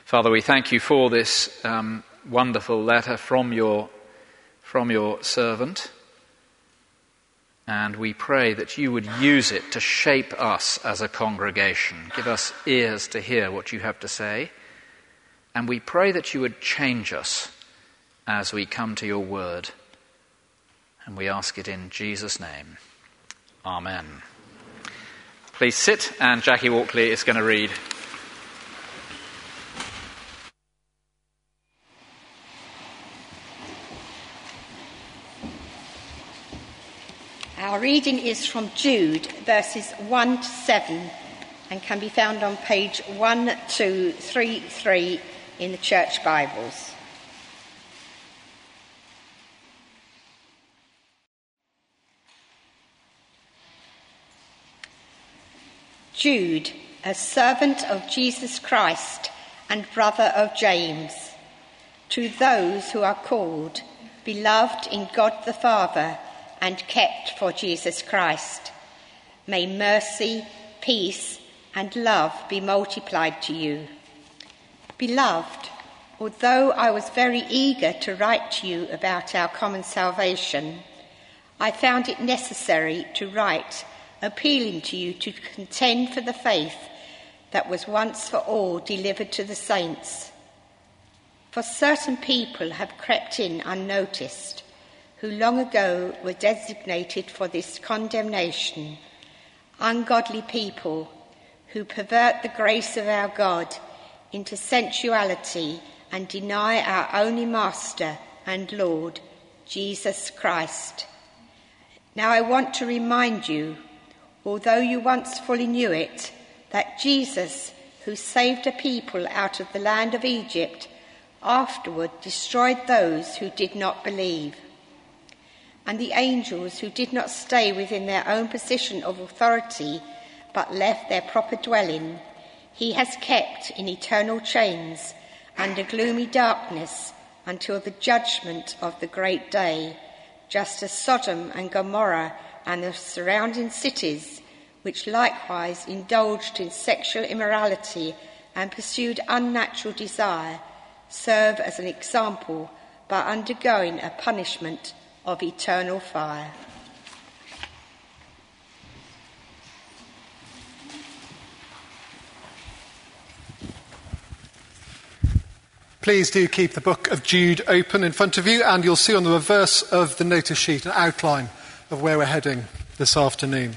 Father, we thank you for this wonderful letter from your servant, and we pray that you would use it to shape us as a congregation. Give us ears to hear what you have to say, and we pray that you would change us as we come to your word. And we ask it in Jesus' name. Amen. Please sit, and Jackie Walkley is going to read. Our reading is from Jude, verses 1 to 7, and can be found on page 1233 in the Church Bibles. Jude, a servant of Jesus Christ and brother of James, to those who are called, beloved in God the Father, and kept for Jesus Christ. May mercy, peace, and love be multiplied to you. Beloved, although I was very eager to write to you about our common salvation, I found it necessary to write, appealing to you to contend for the faith that was once for all delivered to the saints. For certain people have crept in unnoticed, who long ago were designated for this condemnation, ungodly people who pervert the grace of our God into sensuality and deny our only Master and Lord, Jesus Christ. Now I want to remind you, although you once fully knew it, that Jesus, who saved a people out of the land of Egypt, afterward destroyed those who did not believe. And the angels who did not stay within their own position of authority, but left their proper dwelling, he has kept in eternal chains under gloomy darkness until the judgment of the great day, just as Sodom and Gomorrah and the surrounding cities, which likewise indulged in sexual immorality and pursued unnatural desire, serve as an example by undergoing a punishment of eternal fire. Please do keep the book of Jude open in front of you, and you'll see on the reverse of the notice sheet an outline of where we're heading this afternoon.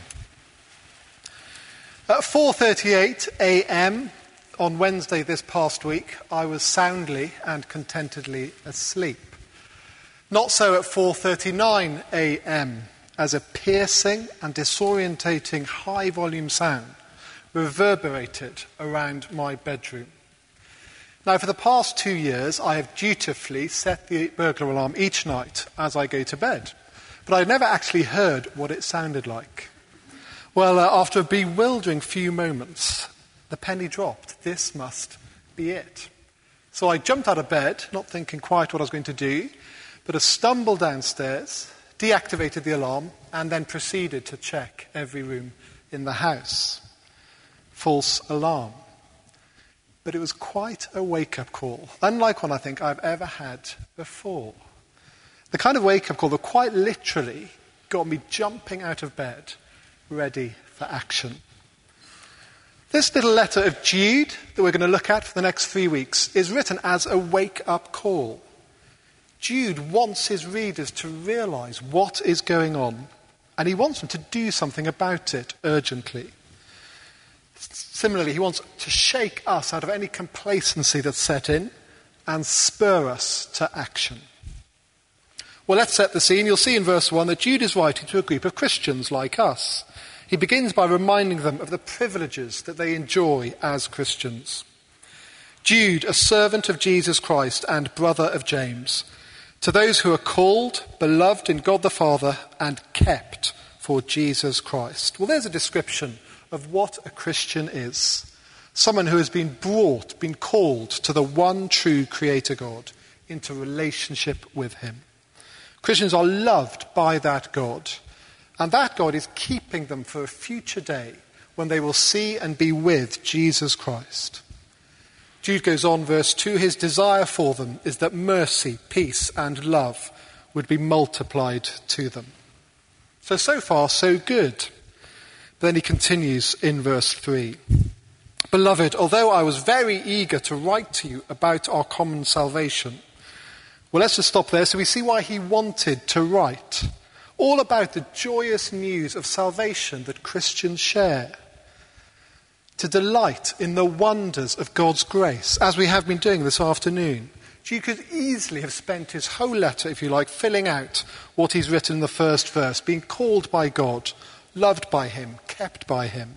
At 4:38 a.m. on Wednesday this past week, I was soundly and contentedly asleep. Not so at 4:39 a.m, as a piercing and disorientating high-volume sound reverberated around my bedroom. Now, for the past 2 years, I have dutifully set the burglar alarm each night as I go to bed, but I'd never actually heard what it sounded like. Well, after a bewildering few moments, the penny dropped. This must be it. So I jumped out of bed, not thinking quite what I was going to do, but I stumbled downstairs, deactivated the alarm, and then proceeded to check every room in the house. False alarm. But it was quite a wake-up call, unlike one I think I've ever had before. The kind of wake-up call that quite literally got me jumping out of bed, ready for action. This little letter of Jude that we're going to look at for the next 3 weeks is written as a wake-up call. Jude wants his readers to realise what is going on, and he wants them to do something about it urgently. Similarly, he wants to shake us out of any complacency that's set in and spur us to action. Well, let's set the scene. You'll see in verse 1 that Jude is writing to a group of Christians like us. He begins by reminding them of the privileges that they enjoy as Christians. Jude, a servant of Jesus Christ and brother of James, to those who are called, beloved in God the Father, and kept for Jesus Christ. Well, there's a description of what a Christian is. Someone who has been called to the one true Creator God, into relationship with him. Christians are loved by that God, and that God is keeping them for a future day when they will see and be with Jesus Christ. Jude goes on, verse 2, his desire for them is that mercy, peace and love would be multiplied to them. So far, so good. Then he continues in verse 3. Beloved, although I was very eager to write to you about our common salvation. Well, let's just stop there so we see why he wanted to write. All about the joyous news of salvation that Christians share. To delight in the wonders of God's grace, as we have been doing this afternoon. Jude could easily have spent his whole letter, if you like, filling out what he's written in the first verse, being called by God, loved by him, kept by him.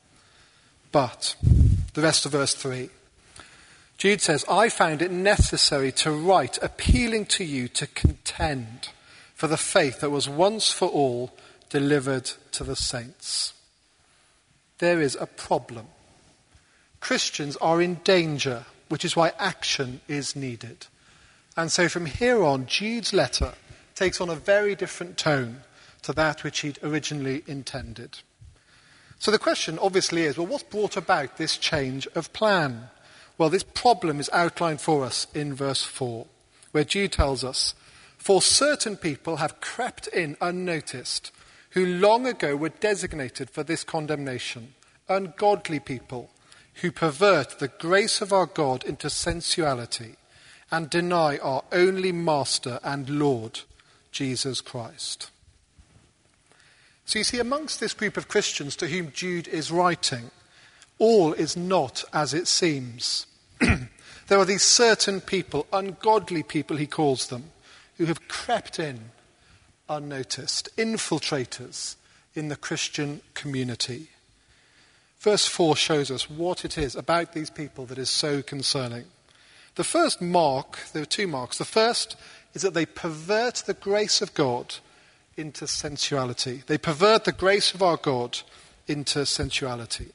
But, the rest of verse 3, Jude says, I found it necessary to write, appealing to you to contend for the faith that was once for all delivered to the saints. There is a problem. Christians are in danger, which is why action is needed. And so from here on, Jude's letter takes on a very different tone to that which he'd originally intended. So the question obviously is, well, what's brought about this change of plan? Well, this problem is outlined for us in verse 4, where Jude tells us, for certain people have crept in unnoticed, who long ago were designated for this condemnation, ungodly people who pervert the grace of our God into sensuality and deny our only Master and Lord, Jesus Christ. So you see, amongst this group of Christians to whom Jude is writing, all is not as it seems. There are these certain people, ungodly people he calls them, who have crept in unnoticed, infiltrators in the Christian community. Verse 4 shows us what it is about these people that is so concerning. The first mark, there are two marks. The first is that they pervert the grace of God into sensuality. They pervert the grace of our God into sensuality.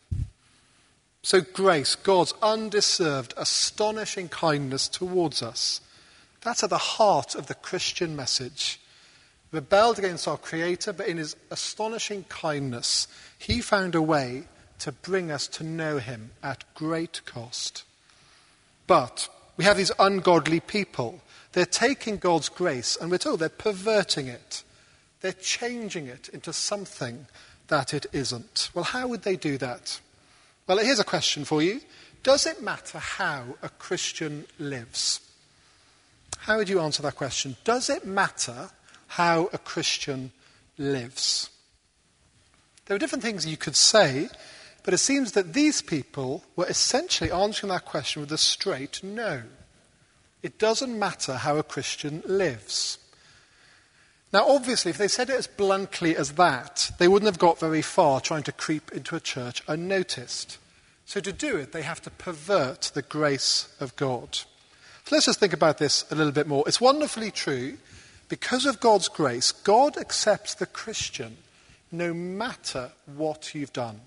So grace, God's undeserved, astonishing kindness towards us, that's at the heart of the Christian message. Rebelled against our Creator, but in his astonishing kindness, he found a way to bring us to know him at great cost. But we have these ungodly people. They're taking God's grace, and we're told they're perverting it. They're changing it into something that it isn't. Well, how would they do that? Well, here's a question for you. Does it matter how a Christian lives? How would you answer that question? Does it matter how a Christian lives? There are different things you could say, but it seems that these people were essentially answering that question with a straight no. It doesn't matter how a Christian lives. Now, obviously, if they said it as bluntly as that, they wouldn't have got very far trying to creep into a church unnoticed. So to do it, they have to pervert the grace of God. So let's just think about this a little bit more. It's wonderfully true. Because of God's grace, God accepts the Christian no matter what you've done.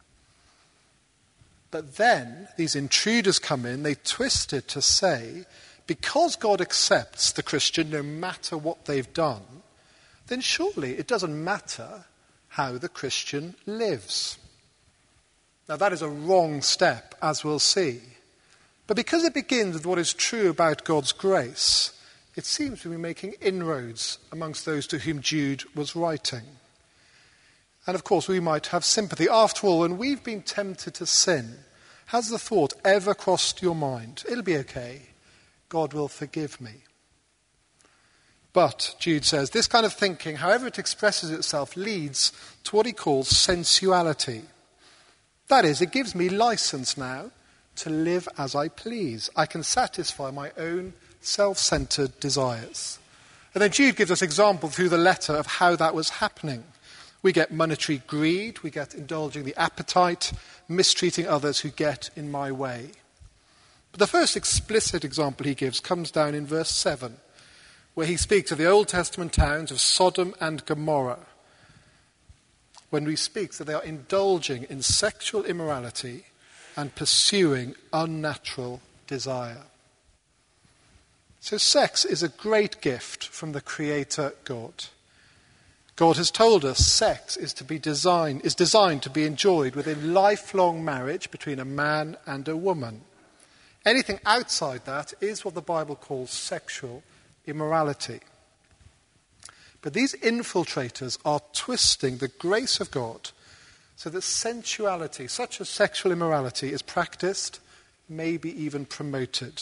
But then these intruders come in, they twist it to say, because God accepts the Christian no matter what they've done, then surely it doesn't matter how the Christian lives. Now that is a wrong step, as we'll see. But because it begins with what is true about God's grace, it seems to be making inroads amongst those to whom Jude was writing. And of course we might have sympathy. After all, when we've been tempted to sin, has the thought ever crossed your mind? It'll be okay. God will forgive me. But, Jude says, this kind of thinking, however it expresses itself, leads to what he calls sensuality. That is, it gives me license now to live as I please. I can satisfy my own self-centered desires. And then Jude gives us examples through the letter of how that was happening. We get monetary greed, we get indulging the appetite, mistreating others who get in my way. But the first explicit example he gives comes down in verse 7, where he speaks of the Old Testament towns of Sodom and Gomorrah, when he speaks that they are indulging in sexual immorality and pursuing unnatural desire. So sex is a great gift from the Creator God. God has told us sex is designed to be enjoyed within lifelong marriage between a man and a woman. Anything outside that is what the Bible calls sexual immorality. But these infiltrators are twisting the grace of God so that sensuality, such as sexual immorality, is practiced, maybe even promoted.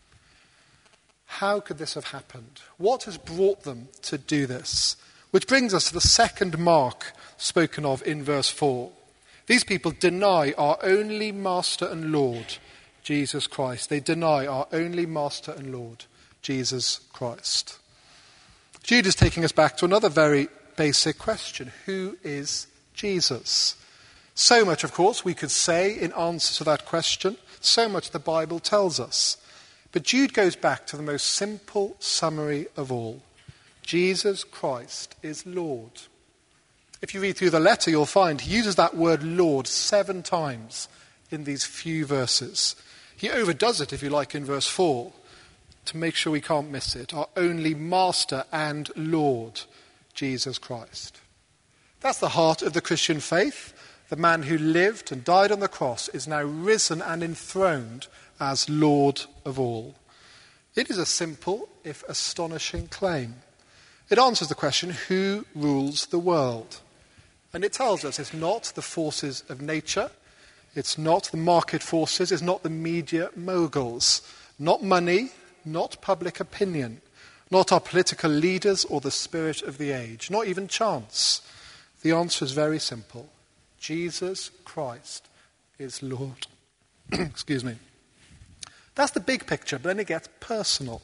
How could this have happened? What has brought them to do this? Which brings us to the second mark spoken of in verse 4. These people deny our only Master and Lord, Jesus Christ. They deny our only Master and Lord, Jesus Christ. Jude is taking us back to another very basic question. Who is Jesus? So much, of course, we could say in answer to that question. So much the Bible tells us. But Jude goes back to the most simple summary of all. Jesus Christ is Lord. If you read through the letter, you'll find he uses that word Lord 7 times in these few verses. He overdoes it, if you like, in verse 4 to make sure we can't miss it. Our only Master and Lord, Jesus Christ. That's the heart of the Christian faith. The man who lived and died on the cross is now risen and enthroned as Lord of all. It is a simple, if astonishing, claim. It answers the question, who rules the world? And it tells us it's not the forces of nature, it's not the market forces, it's not the media moguls, not money, not public opinion, not our political leaders or the spirit of the age, not even chance. The answer is very simple. Jesus Christ is Lord. Excuse me. That's the big picture, but then it gets personal.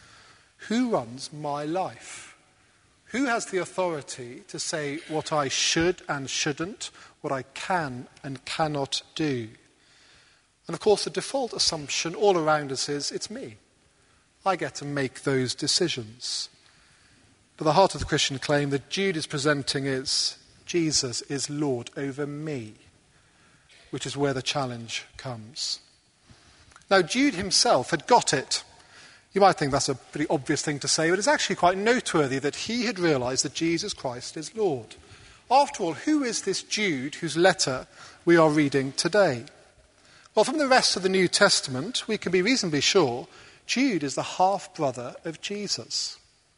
Who runs my life? Who has the authority to say what I should and shouldn't, what I can and cannot do? And of course, the default assumption all around us is, it's me. I get to make those decisions. But the heart of the Christian claim that Jude is presenting is, Jesus is Lord over me, which is where the challenge comes. Now, Jude himself had got it. You might think that's a pretty obvious thing to say, but it's actually quite noteworthy that he had realized that Jesus Christ is Lord. After all, who is this Jude whose letter we are reading today? Well, from the rest of the New Testament, we can be reasonably sure Jude is the half-brother of Jesus.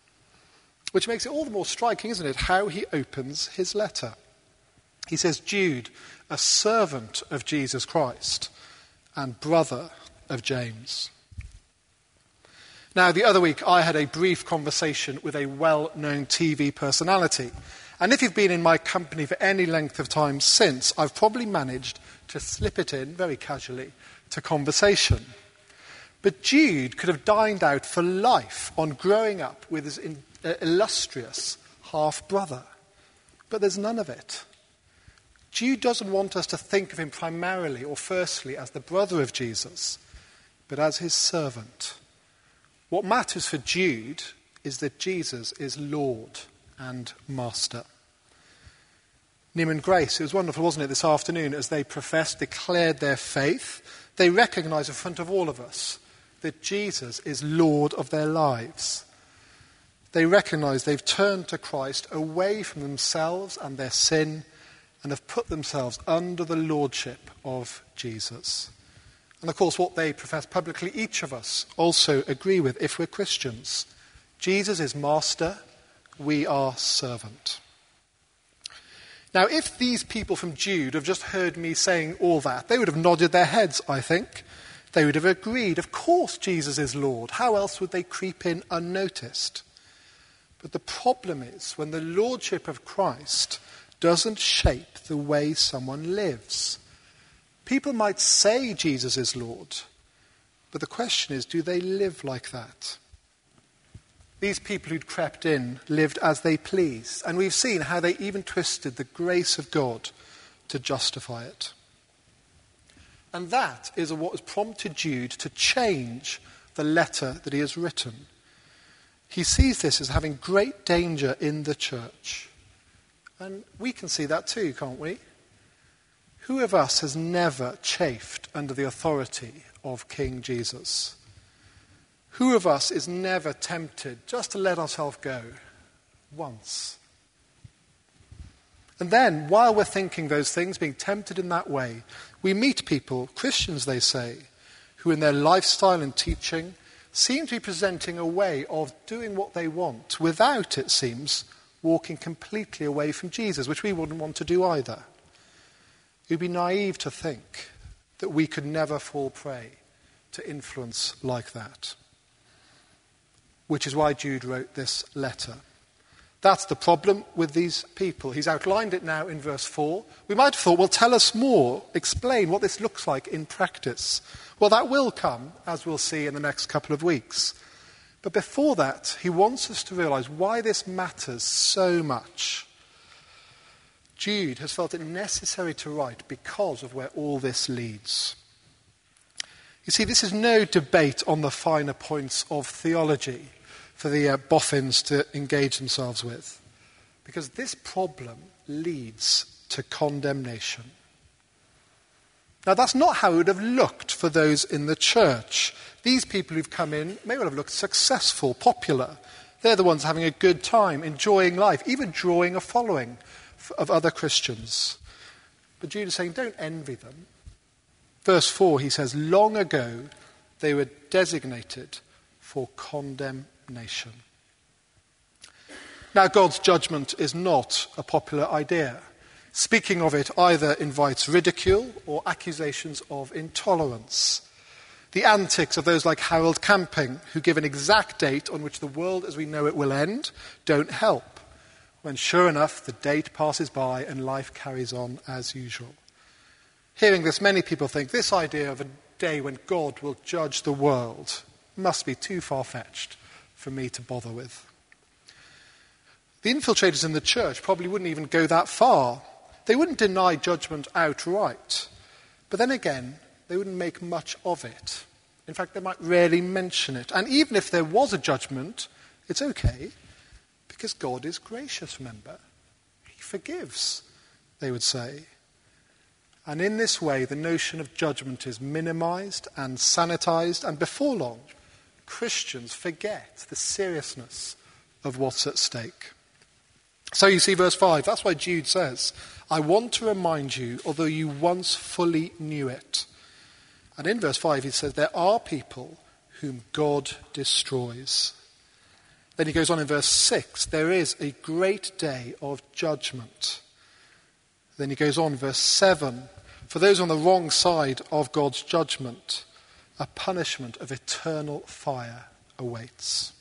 Which makes it all the more striking, isn't it, how he opens his letter. He says, Jude, a servant of Jesus Christ and brother of James. Now, the other week I had a brief conversation with a well-known TV personality. And if you've been in my company for any length of time since, I've probably managed to slip it in, very casually, to conversation. But Jude could have dined out for life on growing up with his illustrious half-brother. But there's none of it. Jude doesn't want us to think of him primarily or firstly as the brother of Jesus, but as his servant. What matters for Jude is that Jesus is Lord and Master. Nim and Grace, it was wonderful, wasn't it, this afternoon, as they declared their faith, they recognise in front of all of us that Jesus is Lord of their lives. They recognise they've turned to Christ away from themselves and their sin and have put themselves under the lordship of Jesus. And of course, what they profess publicly, each of us also agree with if we're Christians. Jesus is Master, we are servant. Now, if these people from Jude have just heard me saying all that, they would have nodded their heads, I think. They would have agreed, of course Jesus is Lord. How else would they creep in unnoticed? But the problem is when the lordship of Christ doesn't shape the way someone lives. People might say Jesus is Lord, but the question is, do they live like that? These people who'd crept in lived as they pleased, and we've seen how they even twisted the grace of God to justify it. And that is what has prompted Jude to change the letter that he has written. He sees this as having great danger in the church. And we can see that too, can't we? Who of us has never chafed under the authority of King Jesus? Who of us is never tempted just to let ourselves go once? And then, while we're thinking those things, being tempted in that way, we meet people, Christians they say, who in their lifestyle and teaching seem to be presenting a way of doing what they want without, it seems, walking completely away from Jesus, which we wouldn't want to do either. It would be naive to think that we could never fall prey to influence like that, which is why Jude wrote this letter. That's the problem with these people. He's outlined it now in verse 4. We might have thought, well, tell us more, explain what this looks like in practice. Well, that will come, as we'll see in the next couple of weeks. But before that, he wants us to realize why this matters so much. Jude has felt it necessary to write because of where all this leads. You see, this is no debate on the finer points of theology for the boffins to engage themselves with, because this problem leads to condemnation. Now, that's not how it would have looked for those in the church. These people who've come in may well have looked successful, popular. They're the ones having a good time, enjoying life, even drawing a following of other Christians. But Jude is saying, don't envy them. Verse 4, he says, long ago they were designated for condemnation. Now, God's judgment is not a popular idea. Speaking of it either invites ridicule or accusations of intolerance. The antics of those like Harold Camping, who give an exact date on which the world as we know it will end, don't help, when sure enough the date passes by and life carries on as usual. Hearing this, many people think this idea of a day when God will judge the world must be too far-fetched for me to bother with. The infiltrators in the church probably wouldn't even go that far. They wouldn't deny judgment outright. But then again, they wouldn't make much of it. In fact, they might rarely mention it. And even if there was a judgment, it's okay, because God is gracious, remember. He forgives, they would say. And in this way, the notion of judgment is minimized and sanitized, and before long, Christians forget the seriousness of what's at stake. So you see verse 5, that's why Jude says, I want to remind you, although you once fully knew it. And in verse 5 he says, there are people whom God destroys. Then he goes on in verse 6, there is a great day of judgment. Then he goes on, verse 7, for those on the wrong side of God's judgment, a punishment of eternal fire awaits.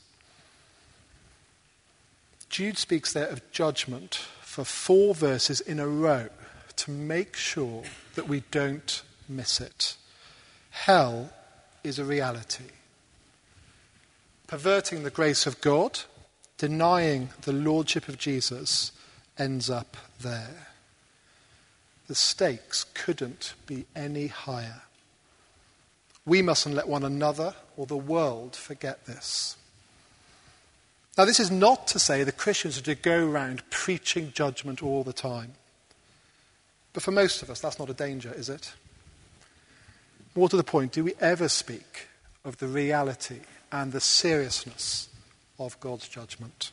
Jude speaks there of judgment for 4 verses in a row to make sure that we don't miss it. Hell is a reality. Perverting the grace of God, denying the lordship of Jesus, ends up there. The stakes couldn't be any higher. We mustn't let one another or the world forget this. Now, this is not to say that Christians are to go around preaching judgment all the time. But for most of us, that's not a danger, is it? More to the point, do we ever speak of the reality and the seriousness of God's judgment?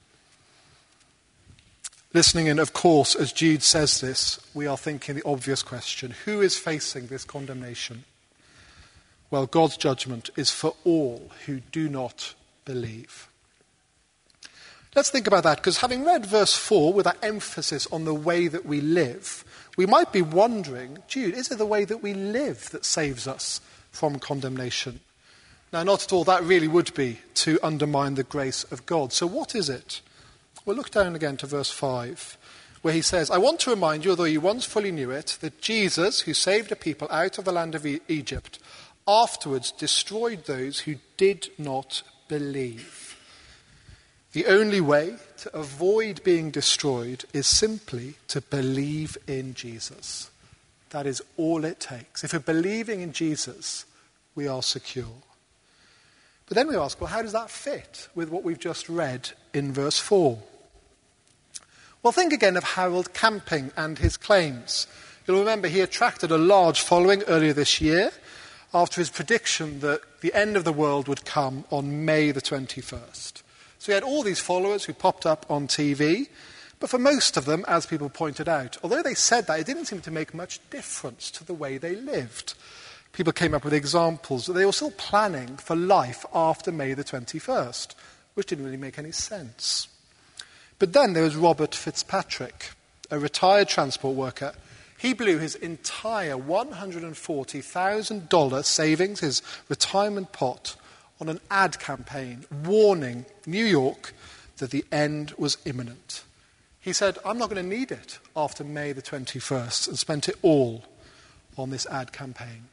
Listening in, of course, as Jude says this, we are thinking the obvious question, who is facing this condemnation? Well, God's judgment is for all who do not believe. Let's think about that, because having read verse 4 with that emphasis on the way that we live, we might be wondering, Jude, is it the way that we live that saves us from condemnation? Now, not at all. That really would be to undermine the grace of God. So what is it? Well, look down again to verse 5, where he says, I want to remind you, although you once fully knew it, that Jesus, who saved a people out of the land of Egypt, afterwards destroyed those who did not believe. The only way to avoid being destroyed is simply to believe in Jesus. That is all it takes. If we're believing in Jesus, we are secure. But then we ask, well, how does that fit with what we've just read in verse 4? Well, think again of Harold Camping and his claims. You'll remember he attracted a large following earlier this year after his prediction that the end of the world would come on May the 21st. So he had all these followers who popped up on TV, but for most of them, as people pointed out, although they said that, it didn't seem to make much difference to the way they lived. People came up with examples, but they were still planning for life after May the 21st, which didn't really make any sense. But then there was Robert Fitzpatrick, a retired transport worker. He blew his entire $140,000 savings, his retirement pot, on an ad campaign warning New York that the end was imminent. He said, I'm not going to need it after May the 21st, and spent it all on this ad campaign.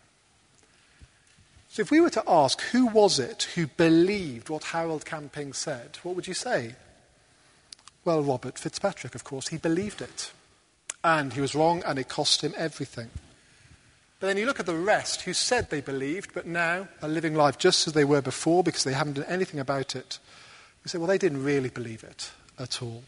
So if we were to ask who was it who believed what Harold Camping said, what would you say? Well, Robert Fitzpatrick, of course, he believed it. And he was wrong, and it cost him everything. But then you look at the rest who said they believed, but now are living life just as they were before because they haven't done anything about it. We say, well, they didn't really believe it at all.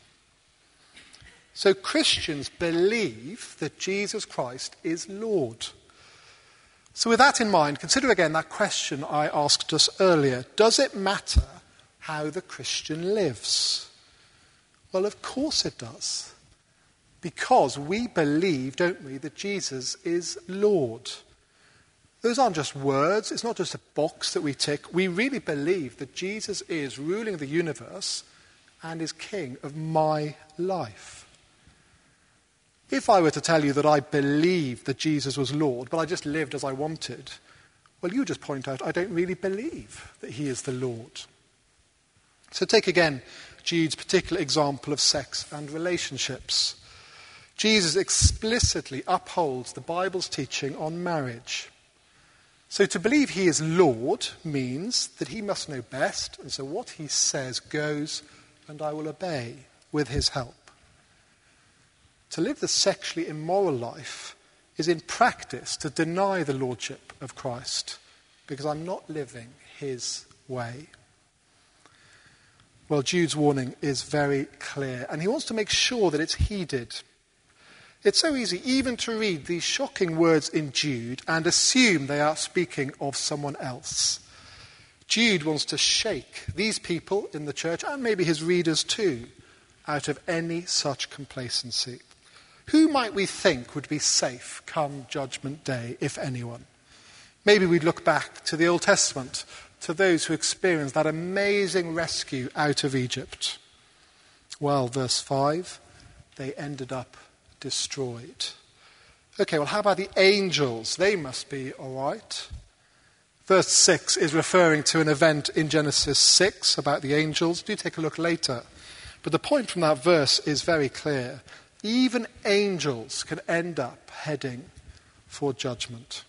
So Christians believe that Jesus Christ is Lord. So with that in mind, consider again that question I asked us earlier. Does it matter how the Christian lives? Well, of course it does. Because we believe, don't we, that Jesus is Lord. Those aren't just words. It's not just a box that we tick. We really believe that Jesus is ruling the universe and is king of my life. If I were to tell you that I believed that Jesus was Lord, but I just lived as I wanted, well, you just point out I don't really believe that he is the Lord. So take again Jude's particular example of sex and relationships. Jesus explicitly upholds the Bible's teaching on marriage. So to believe he is Lord means that he must know best, and so what he says goes, and I will obey with his help. To live the sexually immoral life is in practice to deny the lordship of Christ, because I'm not living his way. Well, Jude's warning is very clear, and he wants to make sure that it's heeded. It's so easy even to read these shocking words in Jude and assume they are speaking of someone else. Jude wants to shake these people in the church, and maybe his readers too, out of any such complacency. Who might we think would be safe come Judgment Day, if anyone? Maybe we'd look back to the Old Testament, to those who experienced that amazing rescue out of Egypt. Well, verse 5, they ended up destroyed. Okay, well, how about the angels? They must be all right. Verse 6 is referring to an event in Genesis 6 about the angels. Do take a look later. But the point from that verse is very clear. Even angels can end up heading for judgment.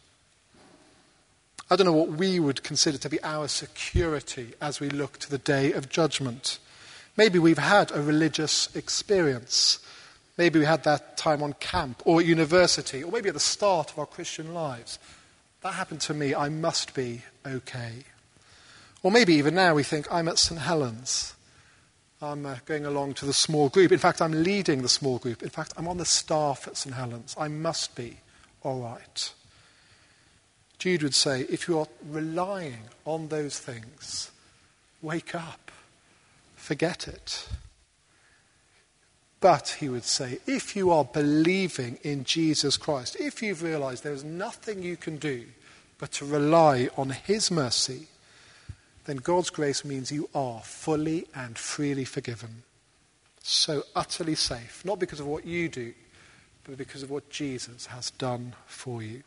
I don't know what we would consider to be our security as we look to the day of judgment. Maybe we've had a religious experience. Maybe we had that time on camp or at university, or maybe at the start of our Christian lives. That happened to me, I must be okay. Or maybe even now we think, I'm at St. Helens. I'm going along to the small group. In fact, I'm leading the small group. In fact, I'm on the staff at St. Helens. I must be all right. Jude would say, if you are relying on those things, wake up. Forget it. But, he would say, if you are believing in Jesus Christ, if you've realized there's nothing you can do but to rely on his mercy, then God's grace means you are fully and freely forgiven. So utterly safe, not because of what you do, but because of what Jesus has done for you.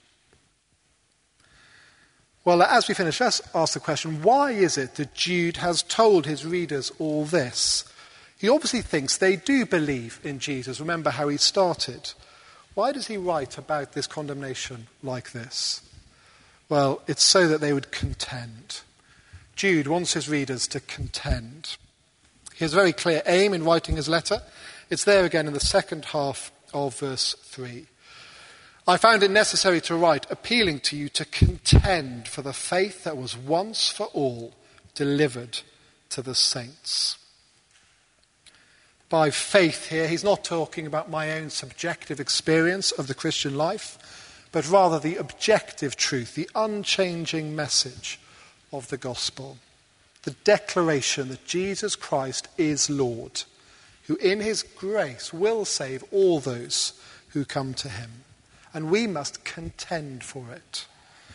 Well, as we finish, let's ask the question, why is it that Jude has told his readers all this? He obviously thinks they do believe in Jesus. Remember how he started. Why does he write about this condemnation like this? Well, it's so that they would contend. Jude wants his readers to contend. He has a very clear aim in writing his letter. It's there again in the second half of verse 3. I found it necessary to write, appealing to you to contend for the faith that was once for all delivered to the saints. By faith here, he's not talking about my own subjective experience of the Christian life, but rather the objective truth, the unchanging message of the gospel. The declaration that Jesus Christ is Lord, who in his grace will save all those who come to him. And we must contend for it.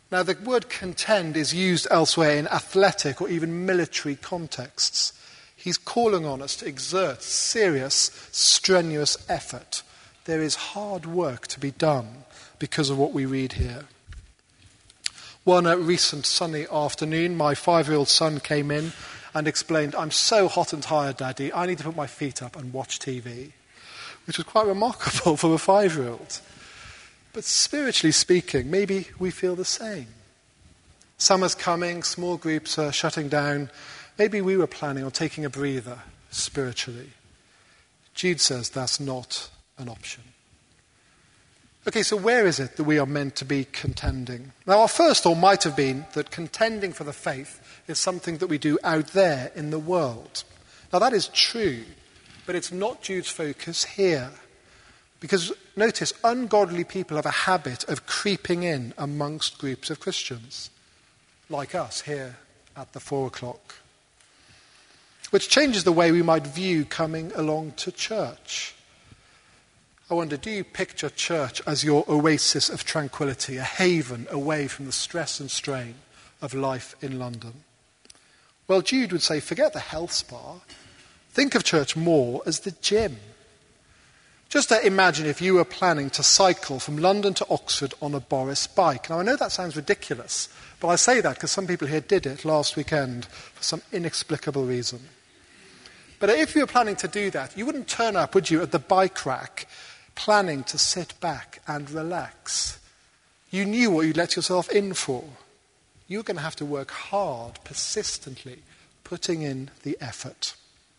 Now, the word contend is used elsewhere in athletic or even military contexts. He's calling on us to exert serious, strenuous effort. There is hard work to be done because of what we read here. One recent sunny afternoon, my 5-year-old son came in and explained, "I'm so hot and tired, Daddy, I need to put my feet up and watch TV," which was quite remarkable for a 5-year-old. But spiritually speaking, maybe we feel the same. Summer's coming, small groups are shutting down. Maybe we were planning on taking a breather spiritually. Jude says that's not an option. Okay, so where is it that we are meant to be contending? Now, our first thought might have been that contending for the faith is something that we do out there in the world. Now, that is true, but it's not Jude's focus here. Because, notice, ungodly people have a habit of creeping in amongst groups of Christians, like us here at the 4 o'clock, which changes the way we might view coming along to church. I wonder, do you picture church as your oasis of tranquility, a haven away from the stress and strain of life in London? Well, Jude would say, forget the health spa. Think of church more as the gym. Just imagine if you were planning to cycle from London to Oxford on a Boris bike. Now, I know that sounds ridiculous, but I say that because some people here did it last weekend for some inexplicable reason. But if you were planning to do that, you wouldn't turn up, would you, at the bike rack, planning to sit back and relax. You knew what you'd let yourself in for. You were going to have to work hard, persistently, putting in the effort.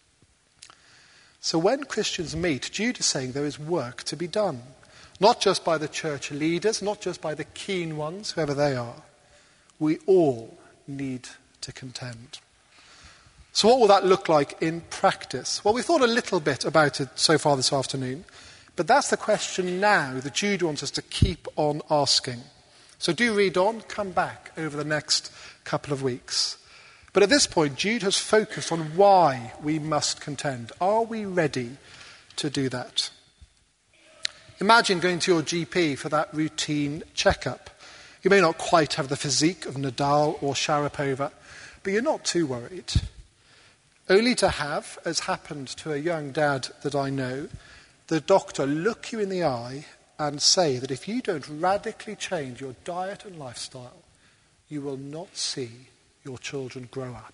So when Christians meet, Jude is saying there is work to be done. Not just by the church leaders, not just by the keen ones, whoever they are. We all need to contend. So what will that look like in practice? Well, we thought a little bit about it so far this afternoon, but that's the question now that Jude wants us to keep on asking. So do read on, come back over the next couple of weeks. But at this point, Jude has focused on why we must contend. Are we ready to do that? Imagine going to your GP for that routine checkup. You may not quite have the physique of Nadal or Sharapova, but you're not too worried. Only to have, as happened to a young dad that I know, the doctor look you in the eye and say that if you don't radically change your diet and lifestyle, you will not see your children grow up.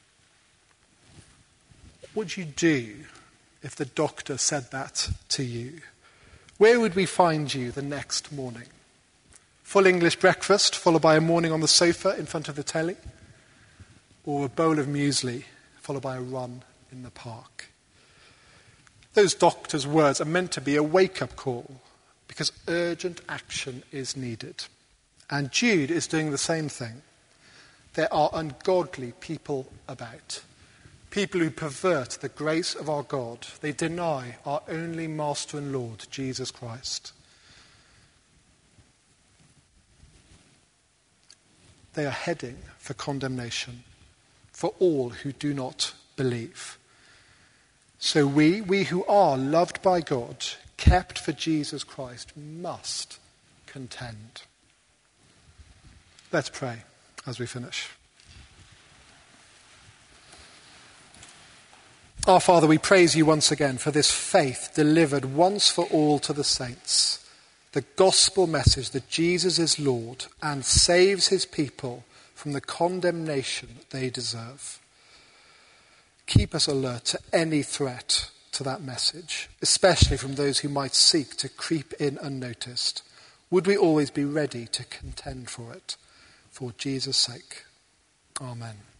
What would you do if the doctor said that to you? Where would we find you the next morning? Full English breakfast, followed by a morning on the sofa in front of the telly? Or a bowl of muesli, followed by a run in the park? Those doctor's words are meant to be a wake-up call, because urgent action is needed. And Jude is doing the same thing. There are ungodly people about. People who pervert the grace of our God. They deny our only Master and Lord, Jesus Christ. They are heading for condemnation for all who do not believe. So we who are loved by God, kept for Jesus Christ, must contend. Let's pray as we finish. Our Father, we praise you once again for this faith delivered once for all to the saints, the gospel message that Jesus is Lord and saves his people from the condemnation they deserve. Keep us alert to any threat to that message, especially from those who might seek to creep in unnoticed. Would we always be ready to contend for it, for Jesus' sake. Amen.